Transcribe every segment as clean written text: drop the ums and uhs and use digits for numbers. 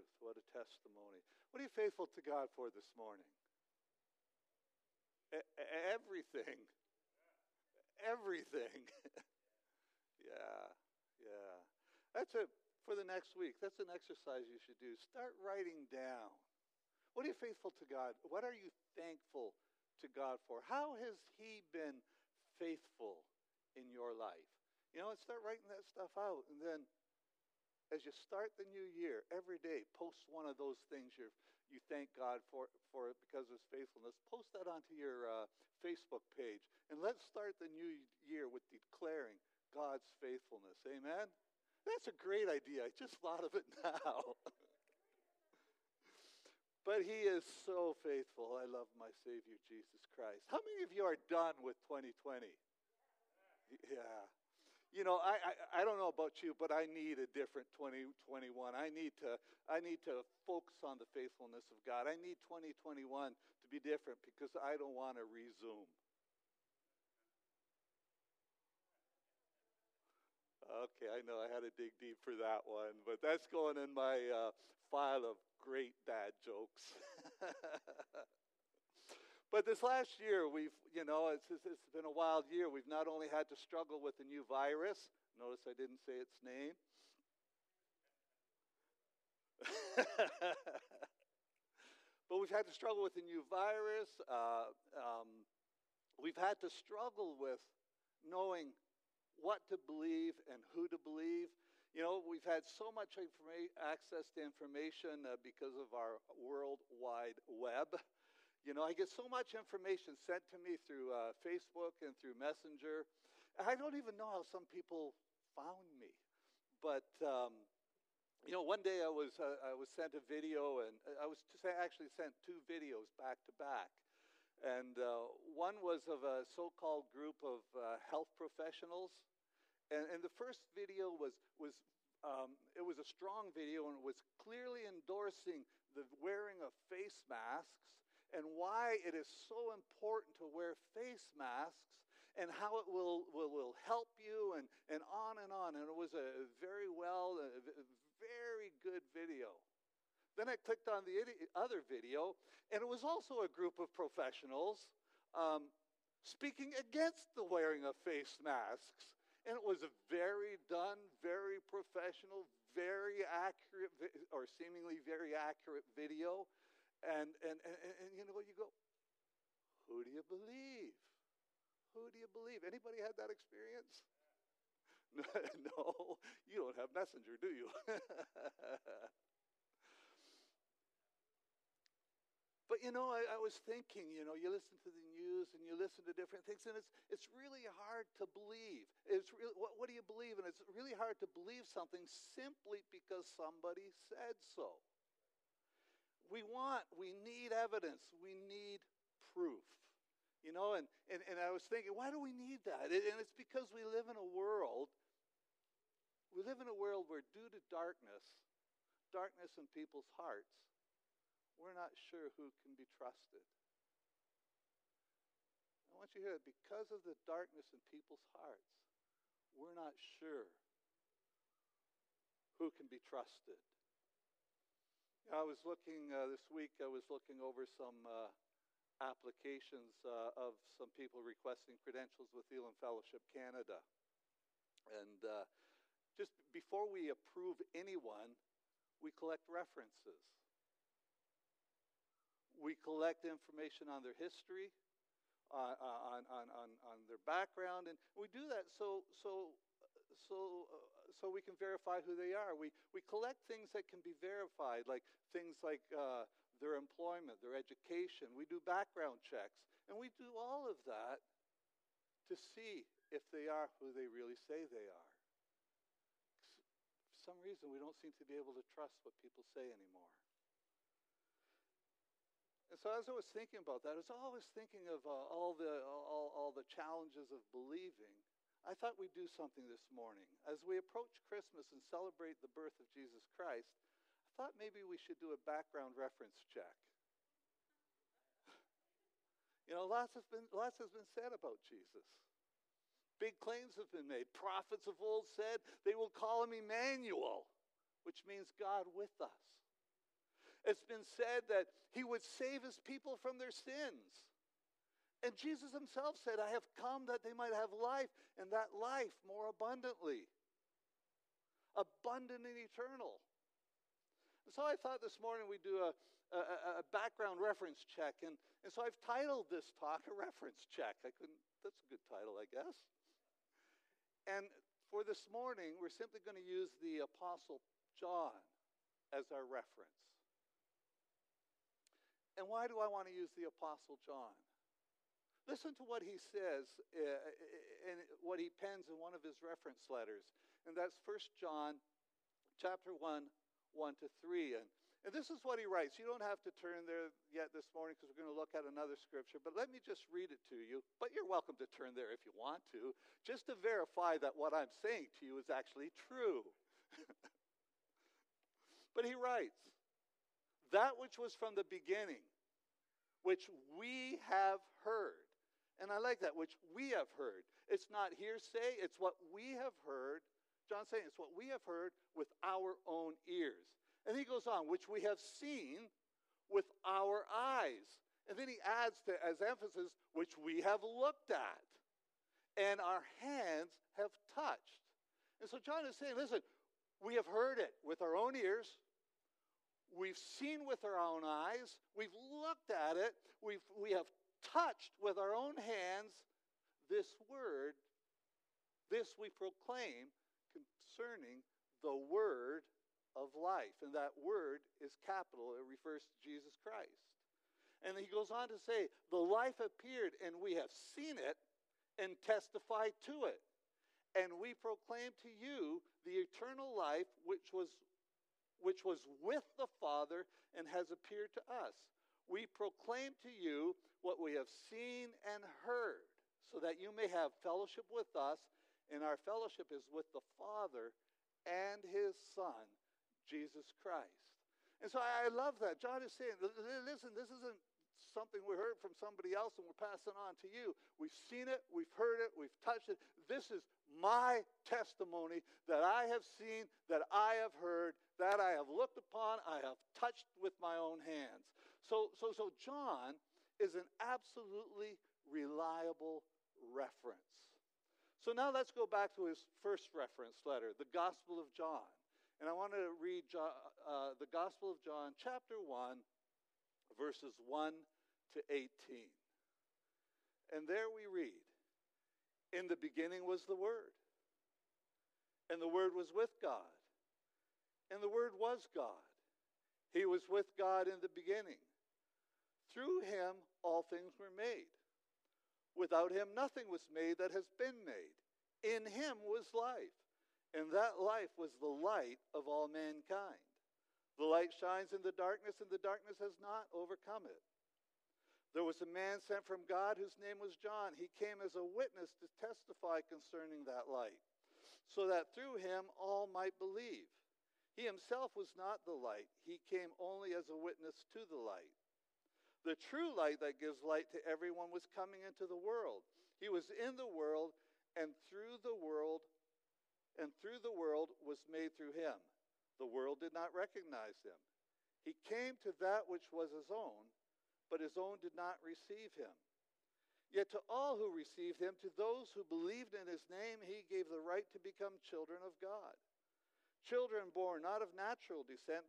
truth. What a testimony. What are you faithful to God for this morning? Everything. Everything. Yeah. That's it for the next week. That's an exercise you should do. Start writing down. What are you faithful to God? What are you thankful to God for? How has He been faithful in your life? You know, and start writing that stuff out. And then as you start the new year, every day, post one of those things you thank God for it because of His faithfulness. Post that onto your Facebook page. And let's start the new year with declaring God's faithfulness. Amen? That's a great idea. I just thought of it now. But He is so faithful. I love my Savior, Jesus Christ. How many of you are done with 2020? Yeah. You know, I don't know about you, but I need a different 2021. I need to focus on the faithfulness of God. I need 2021 to be different because I don't want to resume. Okay, I know I had to dig deep for that one, but that's going in my file of great dad jokes. But this last year, it's been a wild year. We've not only had to struggle with a new virus. Notice I didn't say its name. But we've had to struggle with a new virus. We've had to struggle with knowing what to believe and who to believe. You know, we've had so much access to information because of our World Wide Web. You know, I get so much information sent to me through Facebook and through Messenger. I don't even know how some people found me. But, you know, one day I was sent a video, and I was actually sent two videos back to back. And one was of a so-called group of health professionals. And the first video was a strong video, and it was clearly endorsing the wearing of face masks and why it is so important to wear face masks and how it will help you and on and on. And it was a very good video. Then I clicked on the other video, and it was also a group of professionals speaking against the wearing of face masks. And it was a very professional, very accurate, or seemingly very accurate video. And you know what, you go, who do you believe? Who do you believe? Anybody had that experience? No, you don't have Messenger, do you? But, you know, I was thinking, you know, you listen to the news and you listen to different things, and it's really hard to believe. It's really, what do you believe? And it's really hard to believe something simply because somebody said so. We need evidence. We need proof. You know, and I was thinking, why do we need that? And it's because we live in a world where due to darkness in people's hearts, we're not sure who can be trusted. I want you to hear that because of the darkness in people's hearts, we're not sure who can be trusted. I was looking this week, I was looking over some applications of some people requesting credentials with Elim Fellowship Canada. And just before we approve anyone, we collect references. We collect information on their history, on their background, and we do that so we can verify who they are. We collect things that can be verified, like things like their employment, their education. We do background checks, and we do all of that to see if they are who they really say they are. For some reason, we don't seem to be able to trust what people say anymore. And so as I was thinking about that, I was always thinking of all the challenges of believing. I thought we'd do something this morning. As we approach Christmas and celebrate the birth of Jesus Christ, I thought maybe we should do a background reference check. You know, lots has been said about Jesus. Big claims have been made. Prophets of old said they will call him Emmanuel, which means God with us. It's been said that he would save his people from their sins. And Jesus himself said, I have come that they might have life, and that life more abundantly. Abundant and eternal. And so I thought this morning we'd do a background reference check. And so I've titled this talk a reference check. That's a good title, I guess. And for this morning, we're simply going to use the Apostle John as our reference. And why do I want to use the Apostle John? Listen to what he says and what he pens in one of his reference letters. And that's 1 John chapter 1, 1 to 3. And this is what he writes. You don't have to turn there yet this morning because we're going to look at another scripture. But let me just read it to you. But you're welcome to turn there if you want to, just to verify that what I'm saying to you is actually true. But he writes, that which was from the beginning, which we have heard. And I like that, which we have heard. It's not hearsay, it's what we have heard. John's saying it's what we have heard with our own ears. And he goes on, which we have seen with our eyes. And then he adds to, as emphasis, which we have looked at and our hands have touched. And so John is saying, listen, we have heard it with our own ears. We've seen with our own eyes. We've looked at it. We have touched with our own hands this word. This we proclaim concerning the word of life. And that word is capital. It refers to Jesus Christ. And he goes on to say, the life appeared, and we have seen it and testified to it. And we proclaim to you the eternal life which was with the Father and has appeared to us. We proclaim to you what we have seen and heard, so that you may have fellowship with us, and our fellowship is with the Father and his Son, Jesus Christ. And so I love that. John is saying, listen, this isn't something we heard from somebody else and we're passing on to you. We've seen it, we've heard it, we've touched it. This is my testimony that I have seen, that I have heard, that I have looked upon, I have touched with my own hands. So John is an absolutely reliable reference. So now let's go back to his first reference letter, the Gospel of John. And I want to read the Gospel of John, chapter 1, verses 1 to 18. And there we read, in the beginning was the Word, and the Word was with God, and the Word was God. He was with God in the beginning. Through him all things were made. Without him nothing was made that has been made. In him was life, and that life was the light of all mankind. The light shines in the darkness, and the darkness has not overcome it. There was a man sent from God whose name was John. He came as a witness to testify concerning that light, so that through him all might believe. He himself was not the light. He came only as a witness to the light. The true light that gives light to everyone was coming into the world. He was in the world, and through the world was made through him. The world did not recognize him. He came to that which was his own, but his own did not receive him. Yet to all who received him, to those who believed in his name, he gave the right to become children of God. Children born not of natural descent,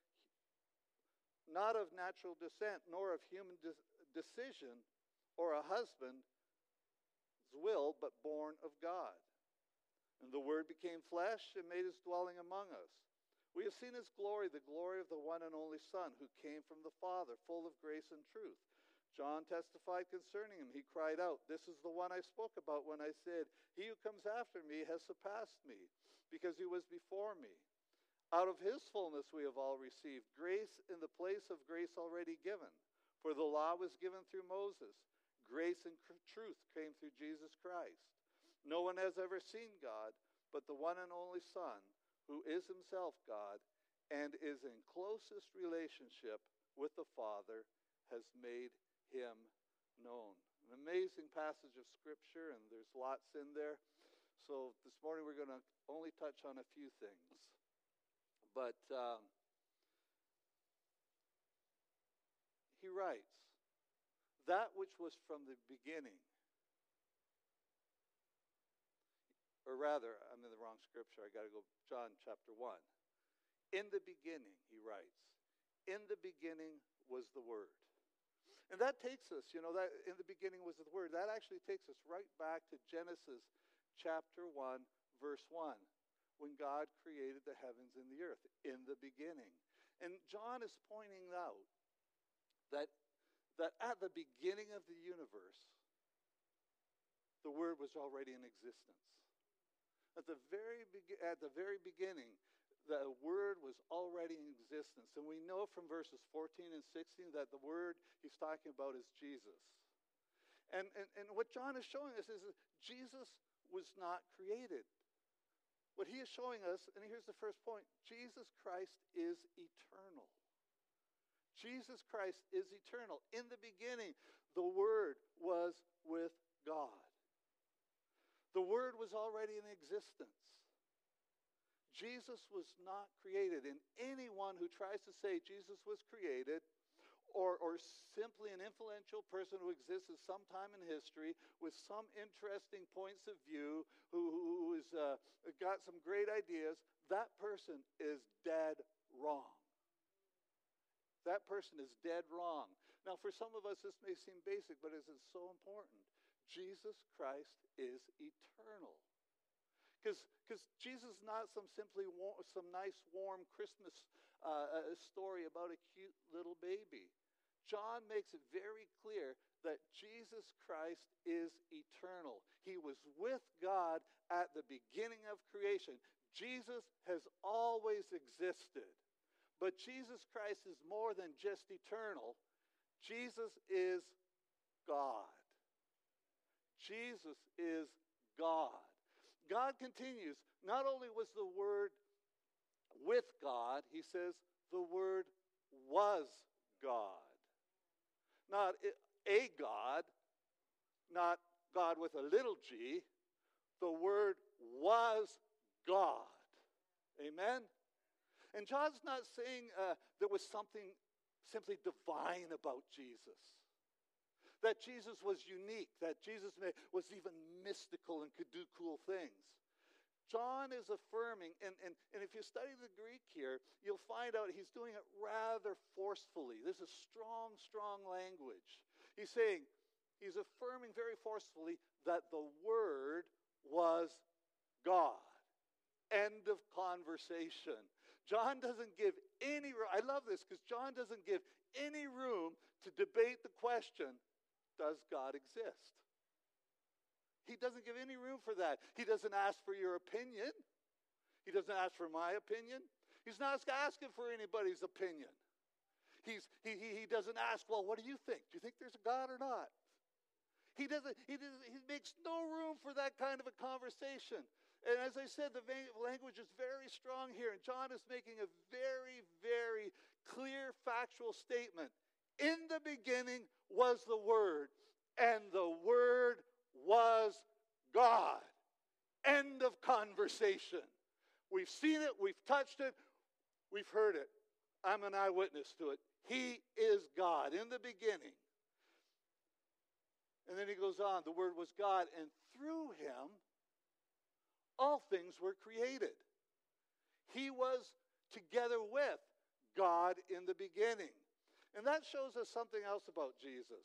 not of natural descent, nor of human decision or a husband's will, but born of God. And the Word became flesh and made his dwelling among us. We have seen his glory, the glory of the one and only Son, who came from the Father, full of grace and truth. John testified concerning him. He cried out, "This is the one I spoke about when I said, 'He who comes after me has surpassed me, because he was before me.' Out of his fullness we have all received grace in the place of grace already given. For the law was given through Moses. Grace and truth came through Jesus Christ. No one has ever seen God, but the one and only Son, who is himself God and is in closest relationship with the Father, has made him known." An amazing passage of Scripture, and there's lots in there. So this morning we're going to only touch on a few things. But writes, that which was from the beginning. Or rather, I'm in the wrong scripture. I got to go John chapter 1. In the beginning, he writes, in the beginning was the Word. And that takes us, that in the beginning was the Word. That actually takes us right back to Genesis chapter 1, verse 1, when God created the heavens and the earth, in the beginning. And John is pointing out that at the beginning of the universe, the Word was already in existence. At the very beginning, the Word was already in existence. And we know from verses 14 and 16 that the Word he's talking about is Jesus. And what John is showing us is that Jesus was not created. What he is showing us, and here's the first point, Jesus Christ is eternal. Jesus Christ is eternal. In the beginning, the Word was with God. The Word was already in existence. Jesus was not created. And anyone who tries to say Jesus was created, or simply an influential person who exists at some time in history with some interesting points of view, who has got some great ideas, that person is dead wrong. That person is dead wrong. Now, for some of us, this may seem basic, but it is so important. Jesus Christ is eternal. Because Jesus is not some nice, warm Christmas story about a cute little baby. John makes it very clear that Jesus Christ is eternal. He was with God at the beginning of creation. Jesus has always existed. But Jesus Christ is more than just eternal. Jesus is God. Jesus is God. God continues, not only was the Word with God, he says the Word was God. Not a God, not God with a little g. The Word was God. Amen? And John's not saying there was something simply divine about Jesus. That Jesus was unique, that Jesus was even mystical and could do cool things. John is affirming, and if you study the Greek here, you'll find out he's doing it rather forcefully. This is strong, strong language. He's affirming very forcefully that the Word was God. End of conversation. John doesn't give any room. I love this because John doesn't give any room to debate the question, does God exist? He doesn't give any room for that. He doesn't ask for your opinion. He doesn't ask for my opinion. He's not asking for anybody's opinion. He doesn't ask, well, what do you think? Do you think there's a God or not? He makes no room for that kind of a conversation. And as I said, the language is very strong here. And John is making a very, very clear factual statement. In the beginning was the Word, and the Word was God. End of conversation. We've seen it, we've touched it, we've heard it. I'm an eyewitness to it. He is God in the beginning. And then he goes on, the Word was God, and through him all things were created. He was together with God in the beginning. And that shows us something else about Jesus.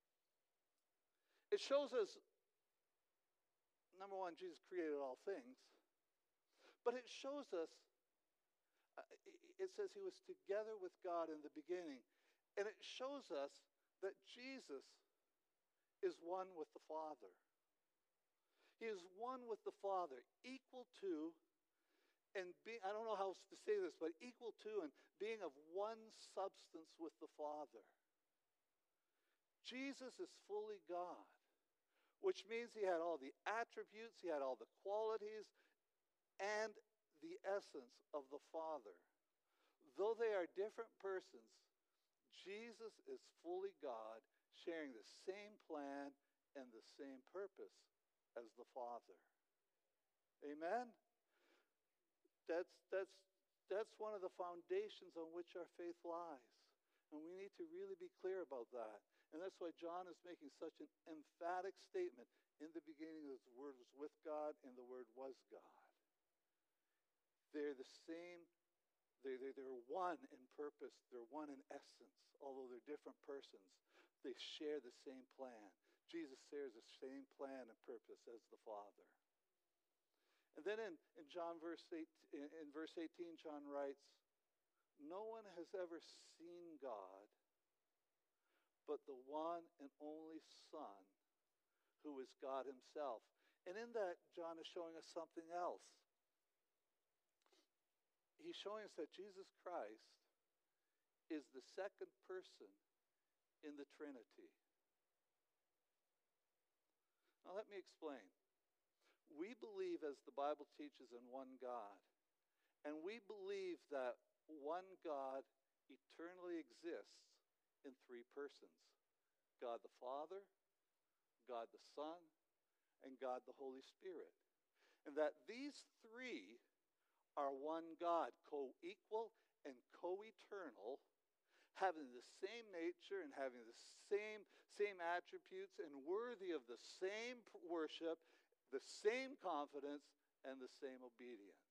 It shows us, number one, Jesus created all things. But it shows us, it says he was together with God in the beginning. And it shows us that Jesus is one with the Father. He is one with the Father, equal to, and being, I don't know how to say this, but equal to and being of one substance with the Father. Jesus is fully God, which means he had all the attributes, he had all the qualities, and the essence of the Father. Though they are different persons, Jesus is fully God, sharing the same plan and the same purpose as the Father. Amen? That's one of the foundations on which our faith lies. And we need to really be clear about that. And that's why John is making such an emphatic statement. In the beginning, the Word was with God, and the Word was God. They're the same. They're one in purpose. They're one in essence. Although they're different persons, they share the same plan. Jesus shares the same plan and purpose as the Father. And then in verse 18, John writes, "No one has ever seen God but the one and only Son, who is God himself." And in that, John is showing us something else. He's showing us that Jesus Christ is the second person in the Trinity. Now let me explain. We believe, as the Bible teaches, in one God. And we believe that one God eternally exists in three persons: God the Father, God the Son, and God the Holy Spirit. And that these three are one God, co-equal and co-eternal, having the same nature and having the same attributes, and worthy of the same worship, the same confidence, and the same obedience.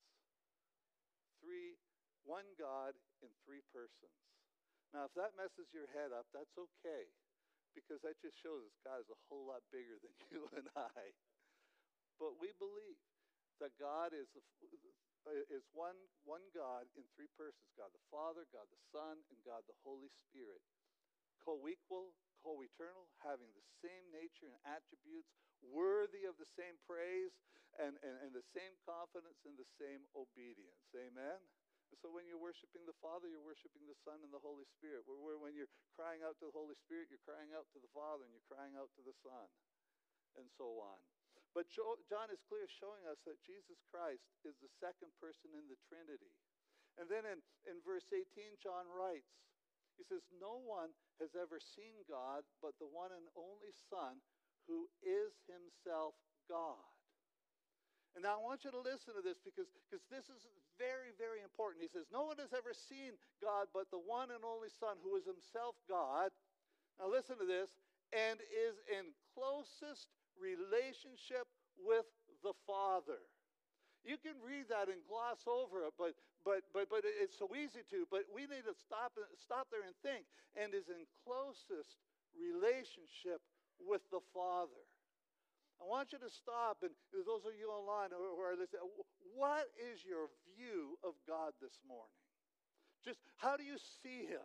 One God in three persons. Now, if that messes your head up, that's okay, because that just shows us God is a whole lot bigger than you and I. But we believe that God is one God in three persons: God the Father, God the Son, and God the Holy Spirit. Co-equal, co-eternal, having the same nature and attributes, worthy of the same praise and the same confidence and the same obedience. Amen? And so when you're worshiping the Father, you're worshiping the Son and the Holy Spirit. When you're crying out to the Holy Spirit, you're crying out to the Father, and you're crying out to the Son, and so on. But John is clear, showing us that Jesus Christ is the second person in the Trinity. And then in verse 18, John writes, he says, "No one has ever seen God but the one and only Son, who is himself God." And now I want you to listen to this, because this is very, very important. He says, no one has ever seen God but the one and only Son, who is himself God. Now listen to this. And is in closest relationship with the Father. You can read that and gloss over it, but it's so easy to. But we need to stop there and think. And is in closest relationship with the Father. I want you to stop, and those of you online who are listening, what is your view of God this morning? Just how do you see him?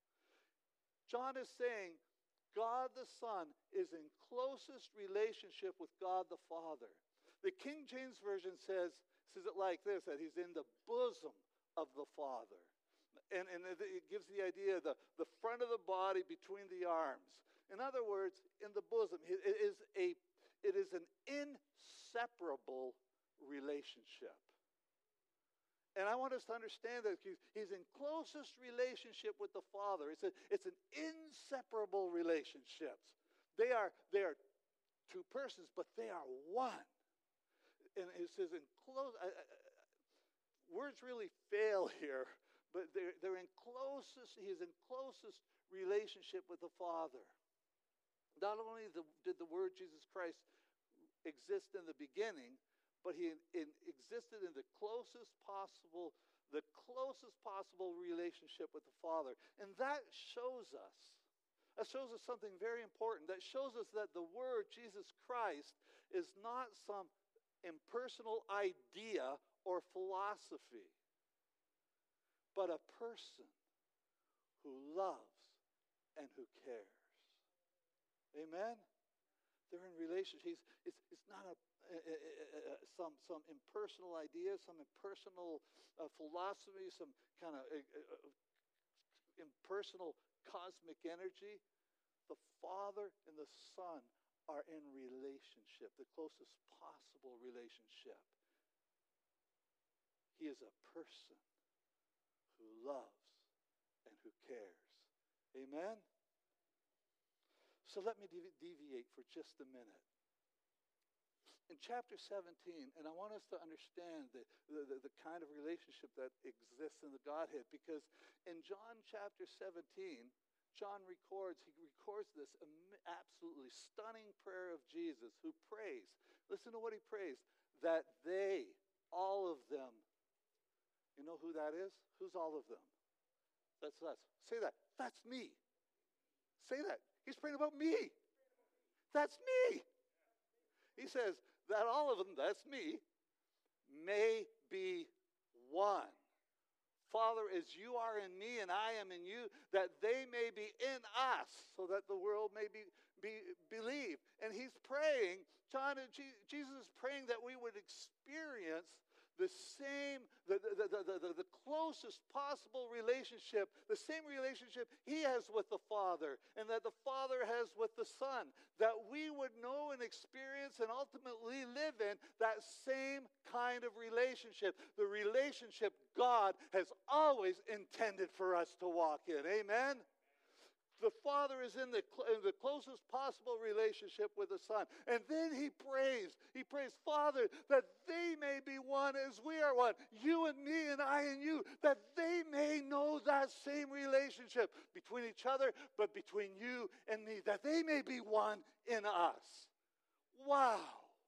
John is saying God the Son is in closest relationship with God the Father. The King James Version says it like this, that he's in the bosom of the Father. And it gives the idea of the front of the body between the arms. In other words, in the bosom. It is an inseparable relationship. And I want us to understand that he's in closest relationship with the Father. It's an inseparable relationship. They are two persons, but they are one. And it says in close. Words really fail here, but they're in closest. He is in closest relationship with the Father. Not only did the Word Jesus Christ exist in the beginning, but he existed in the closest possible relationship with the Father. And that shows us something very important. That shows us that the Word, Jesus Christ, is not some impersonal idea or philosophy, but a person who loves and who cares. Amen? They're in relationship. It's not some impersonal idea, some impersonal philosophy, some kind of impersonal cosmic energy. The Father and the Son are in relationship, the closest possible relationship. He is a person who loves and who cares. Amen? So let me deviate for just a minute. in chapter 17, and I want us to understand the kind of relationship that exists in the Godhead, because in John chapter 17, John records this absolutely stunning prayer of Jesus, who prays. Listen to what he prays, that they, all of them, you know who that is? Who's all of them? That's us. Say that. That's me. Say that. He's praying about me. That's me. He says that all of them, that's me, may be one. Father, as you are in me and I am in you, that they may be in us, so that the world may believe. And he's praying, Jesus is praying that we would experience the same, the closest possible relationship, the same relationship he has with the Father, and that the Father has with the Son, that we would know and experience and ultimately live in that same kind of relationship, the relationship God has always intended for us to walk in. Amen? The Father is in the closest possible relationship with the Son. And then he prays, Father, that they may be one as we are one. You and me and I and you. That they may know that same relationship between each other, but between you and me. That they may be one in us. Wow.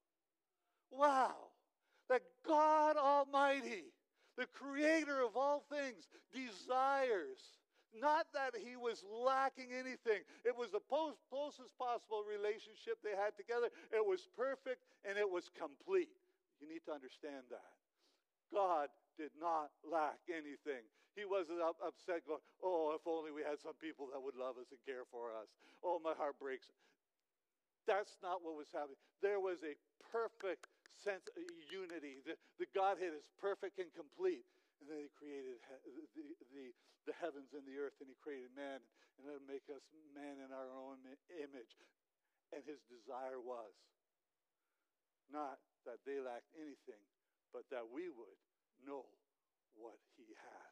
Wow. That God Almighty, the creator of all things, desires, not that he was lacking anything. It was the closest possible relationship they had together. It was perfect and it was complete. You need to understand that. God did not lack anything. He wasn't upset going, oh, if only we had some people that would love us and care for us. Oh, my heart breaks. That's not what was happening. There was a perfect sense of unity. The Godhead is perfect and complete. And then he created the heavens and the earth, and he created man, and let him make us man in our own image. And his desire was not that they lacked anything, but that we would know what he has.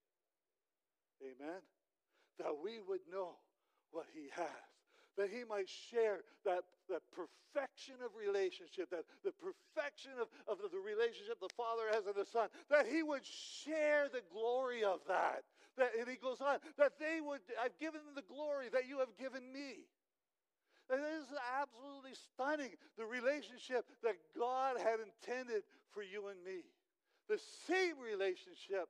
Amen? That we would know what he has. That he might share that perfection of relationship, that the perfection of the relationship the Father has with the Son, that he would share the glory of that. And he goes on, that I've given them the glory that you have given me. And this is absolutely stunning, the relationship that God had intended for you and me. The same relationship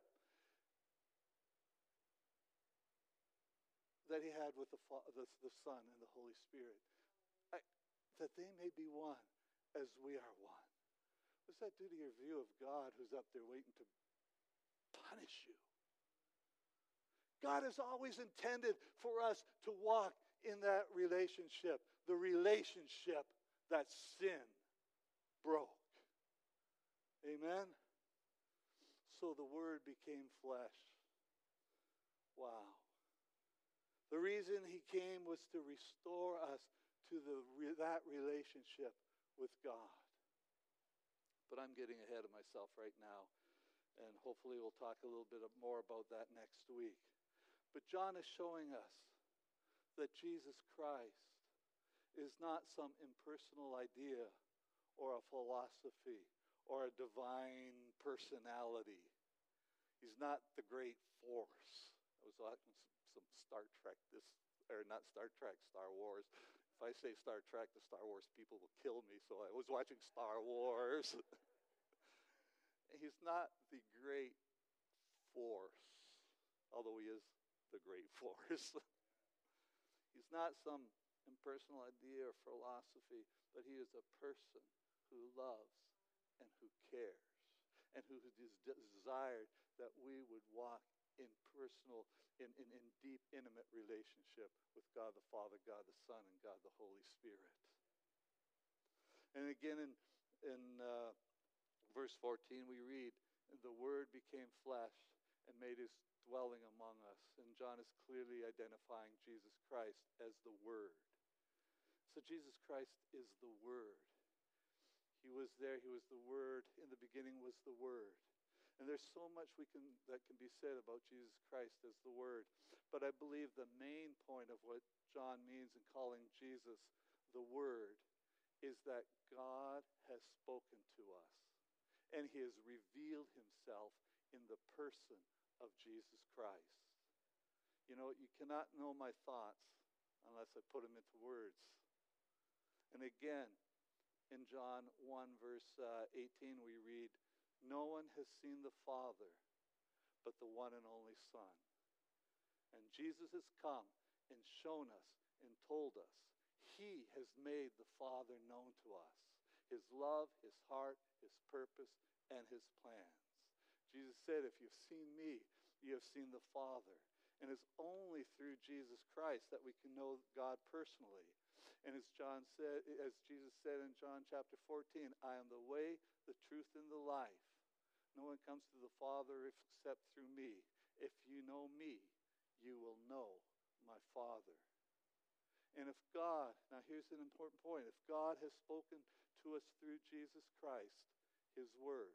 that he had with the Son and the Holy Spirit. That they may be one as we are one. What's that do to your view of God who's up there waiting to punish you? God has always intended for us to walk in that relationship, the relationship that sin broke. Amen? So the Word became flesh. Wow. The reason he came was to restore us to that relationship with God. But I'm getting ahead of myself right now, and hopefully we'll talk a little bit more about that next week. But John is showing us that Jesus Christ is not some impersonal idea or a philosophy or a divine personality. He's not the great force. I was watching some Star Trek, Star Wars. If I say Star Trek, the Star Wars people will kill me, so I was watching Star Wars. He's not the great force, although he is the great force. He's not some impersonal idea or philosophy, but he is a person who loves and who cares, and who has desired that we would walk in personal, in deep, intimate relationship with God the Father, God the Son, and God the Holy Spirit. And again in verse 14 we read, "And the Word became flesh and made his dwelling among us." And John is clearly identifying Jesus Christ as the Word. So Jesus Christ is the Word. He was there. He was the Word. In the beginning was the Word. And there's so much that can be said about Jesus Christ as the Word. But I believe the main point of what John means in calling Jesus the Word is that God has spoken to us, and he has revealed himself in the person of Jesus Christ. You know, you cannot know my thoughts unless I put them into words. And again, in John 1, verse 18, we read, "No one has seen the Father but the one and only Son." And Jesus has come and shown us and told us he has made the Father known to us. His love, his heart, his purpose, and his plans. Jesus said, "If you've seen me, you have seen the Father." And it's only through Jesus Christ that we can know God personally. And as Jesus said in John chapter 14, "I am the way, the truth, and the life. No one comes to the Father except through me. If you know me, you will know my Father." And if God, now here's an important point, if God has spoken to us through Jesus Christ, his word,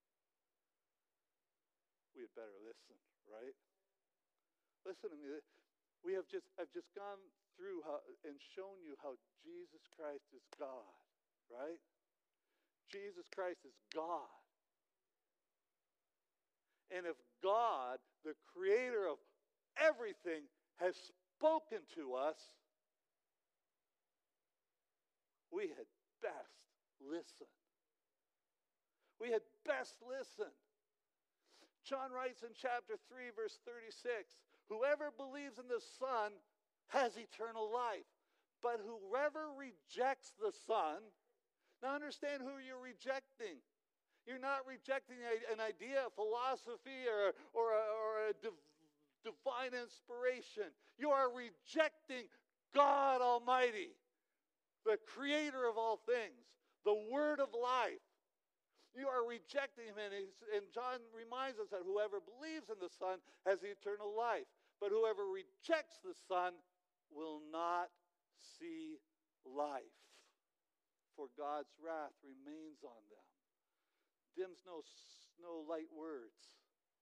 we had better listen, right? Listen to me. I've just gone through and shown you how Jesus Christ is God, right? Jesus Christ is God. And if God, the creator of everything, has spoken to us, we had best listen. We had best listen. John writes in chapter 3, verse 36, "Whoever believes in the Son has eternal life, but whoever rejects the Son," now understand who you're rejecting. You're not rejecting an idea, a philosophy, or a divine inspiration. You are rejecting God Almighty, the creator of all things, the word of life. You are rejecting him, and John reminds us that whoever believes in the Son has eternal life, but whoever rejects the Son will not see life, for God's wrath remains on them. Dims no light words.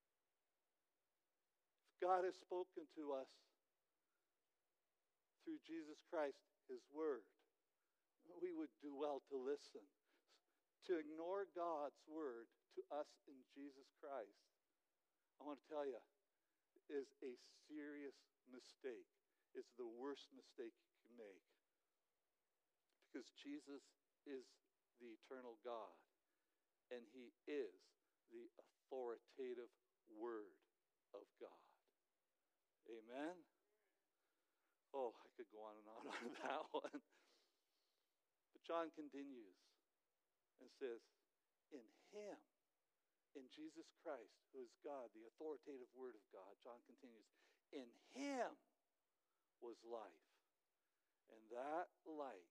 If God has spoken to us through Jesus Christ, his word, we would do well to listen. To ignore God's word to us in Jesus Christ, I want to tell you, is a serious mistake. It's the worst mistake you can make. Because Jesus is the eternal God, and he is the authoritative word of God. Amen? Oh, I could go on and on that one. But John continues and says, in him, in Jesus Christ, who is God, the authoritative word of God, John continues, in him was life. And that light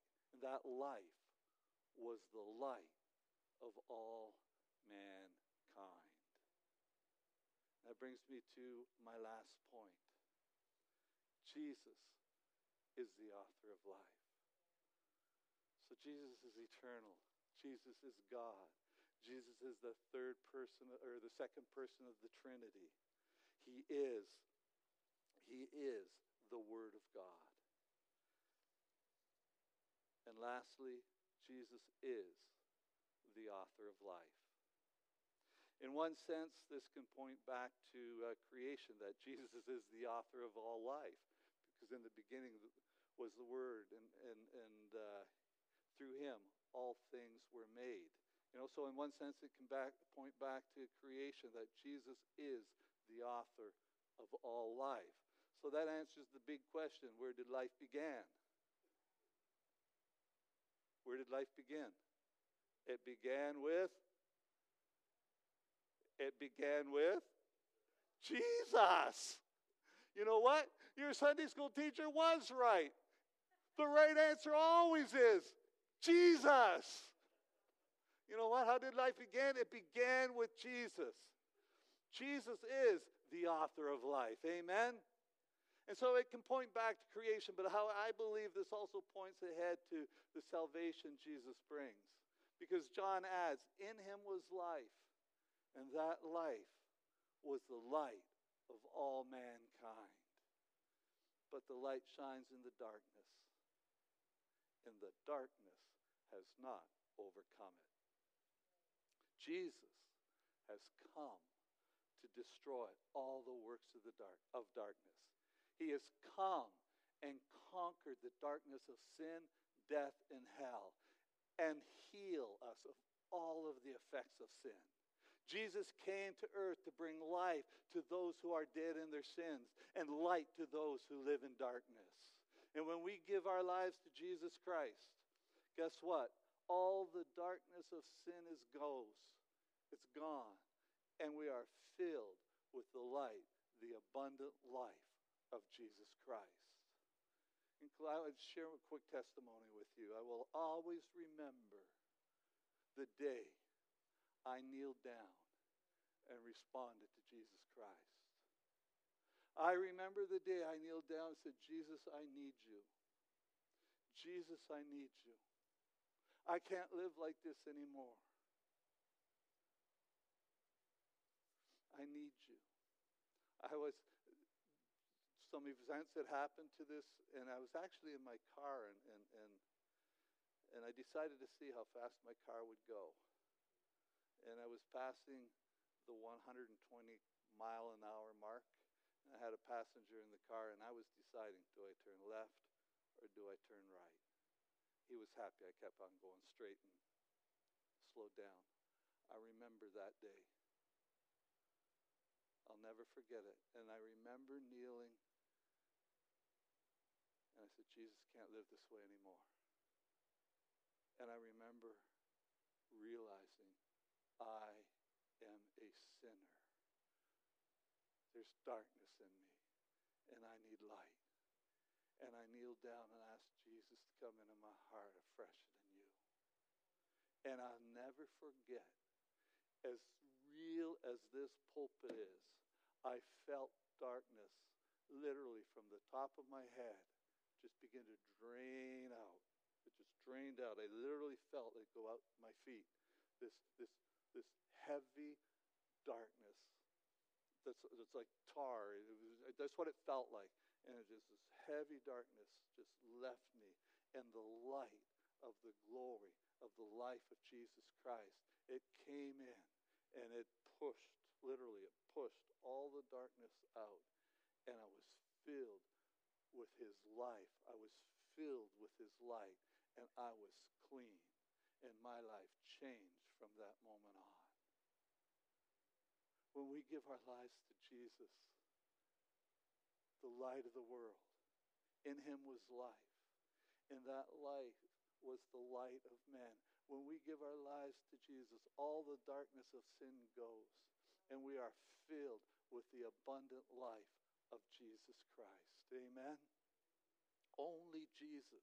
was the light of all mankind. That brings me to my last point. Jesus is the author of life. So Jesus is eternal. Jesus is God. Jesus is the third person, or the second person of the Trinity. He is the Word of God. And lastly, Jesus is the author of life. In one sense, this can point back to creation, that Jesus is the author of all life, because in the beginning was the Word, and through him all things were made. You know, so in one sense it can point back to creation, that Jesus is the author of all life. So that answers the big question, where did life begin? Where did life begin? It began with Jesus. You know what? Your Sunday school teacher was right. The right answer always is Jesus. You know what? How did life begin? It began with Jesus. Jesus is the author of life. Amen? And so it can point back to creation, but how I believe this also points ahead to the salvation Jesus brings. Because John adds, in him was life, and that life was the light of all mankind. But the light shines in the darkness, and the darkness has not overcome it. Jesus has come to destroy all the works of darkness. He has come and conquered the darkness of sin, death, and hell, and heal us of all of the effects of sin. Jesus came to earth to bring life to those who are dead in their sins and light to those who live in darkness. And when we give our lives to Jesus Christ, guess what? All the darkness of sin it's gone. And we are filled with the light, the abundant life of Jesus Christ. And I would share a quick testimony with you. I will always remember the day I kneeled down and responded to Jesus Christ. I remember the day I kneeled down and said, Jesus, I need you. Jesus, I need you. I can't live like this anymore. I need you. Some events had happened to this, and I was actually in my car, and I decided to see how fast my car would go. And I was passing the 120 mile an hour mark, and I had a passenger in the car, and I was deciding, do I turn left or do I turn right? He was happy I kept on going straight and slowed down. I remember that day. I'll never forget it. And I remember kneeling, and I said, Jesus, can't live this way anymore. And I remember realizing I am a sinner. There's darkness in me, and I need light. And I kneeled down and asked Jesus to come into my heart afresh and anew. And I'll never forget, as real as this pulpit is, I felt darkness literally from the top of my head just begin to drain out. It just drained out. I literally felt it go out my feet. This heavy darkness that's like tar. That's what it felt like. And it just, this heavy darkness just left me. And the light of the glory of the life of Jesus Christ, it came in and it pushed, literally it pushed all the darkness out. And I was filled with his life. I was filled with his light. And I was clean. And my life changed from that moment on. When we give our lives to Jesus, the light of the world, in him was life. And that light was the light of men. When we give our lives to Jesus, all the darkness of sin goes. And we are filled with the abundant life of Jesus Christ. Amen? Only Jesus.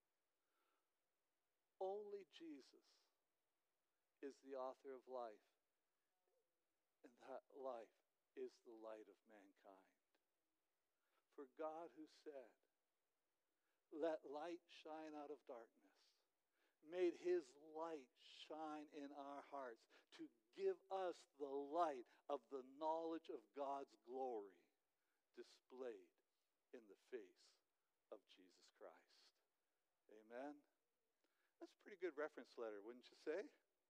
Only Jesus is the author of life. And that life is the light of mankind. For God who said, let light shine out of darkness, made his light shine in our hearts to give us the light of the knowledge of God's glory displayed in the face of Jesus Christ. Amen? That's a pretty good reference letter, wouldn't you say?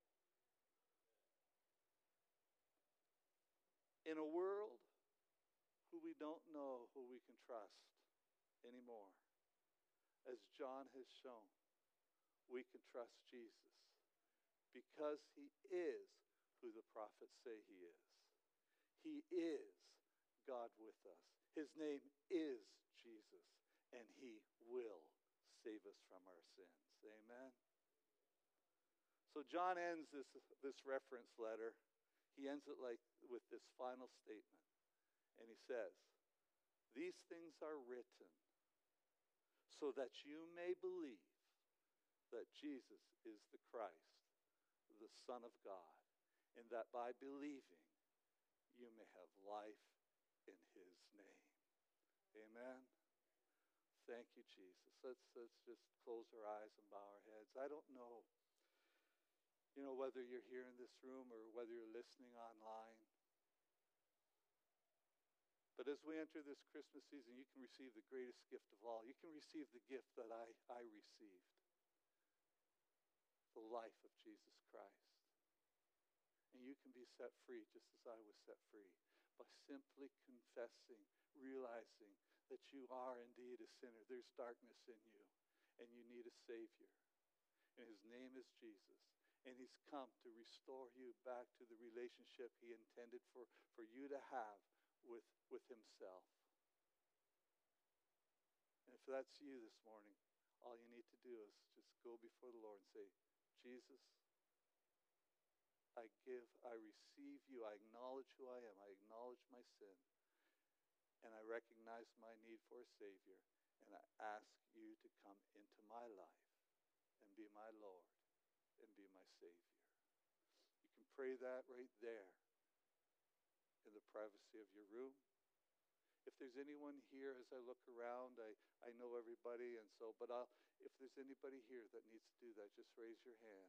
In a world who we don't know who we can trust anymore, as John has shown, we can trust Jesus because he is who the prophets say he is. He is God with us. His name is Jesus, and he will save us from our sins. Amen? So John ends this reference letter. He ends it with this final statement. And he says, these things are written so that you may believe that Jesus is the Christ, the Son of God, and that by believing you may have life in his name. Amen? Thank you, Jesus. Let's just close our eyes and bow our heads. I don't know, whether you're here in this room or whether you're listening online. But as we enter this Christmas season, you can receive the greatest gift of all. You can receive the gift that I received. the life of Jesus Christ. And you can be set free just as I was set free by simply confessing, realizing that you are indeed a sinner. There's darkness in you, and you need a Savior. And his name is Jesus. And he's come to restore you back to the relationship he intended for you to have with himself. And if that's you this morning, all you need to do is just go before the Lord and say, Jesus, I receive you, I acknowledge who I am, I acknowledge my sin, and I recognize my need for a Savior, and I ask you to come into my life and be my Lord and be my Savior. You can pray that right there in the privacy of your room. If there's anyone here, as I look around, I know everybody, and so, but if there's anybody here that needs to do that, just raise your hand.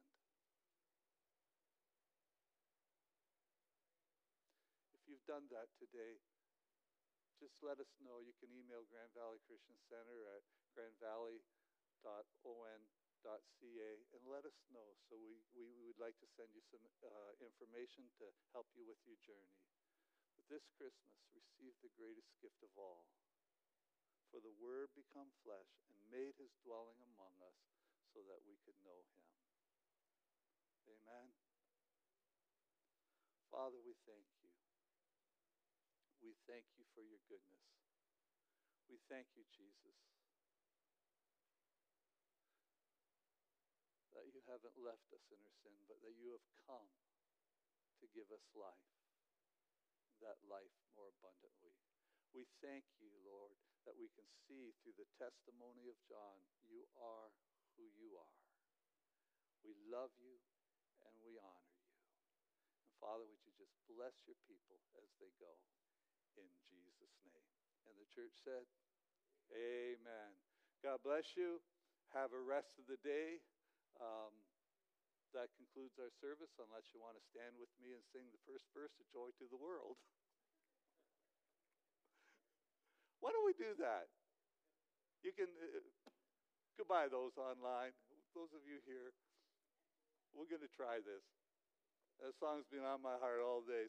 If you've done that today, just let us know. You can email Grand Valley Christian Center at grandvalley.on.ca and let us know. So we would like to send you some information to help you with your journey. But this Christmas, receive the greatest gift of all. For the Word became flesh and made his dwelling among us so that we could know him. Amen. Father, we thank you. We thank you for your goodness. We thank you, Jesus, that you haven't left us in our sin, but that you have come to give us life, that life more abundantly. We thank you, Lord, that we can see through the testimony of John, you are who you are. We love you and we honor you. And Father, would you just bless your people as they go? In Jesus' name. And the church said, amen. God bless you. Have a rest of the day. That concludes our service, unless you want to stand with me and sing the first verse of Joy to the World. Why don't we do that? You can, goodbye those online. Those of you here, we're going to try this. That song's been on my heart all day.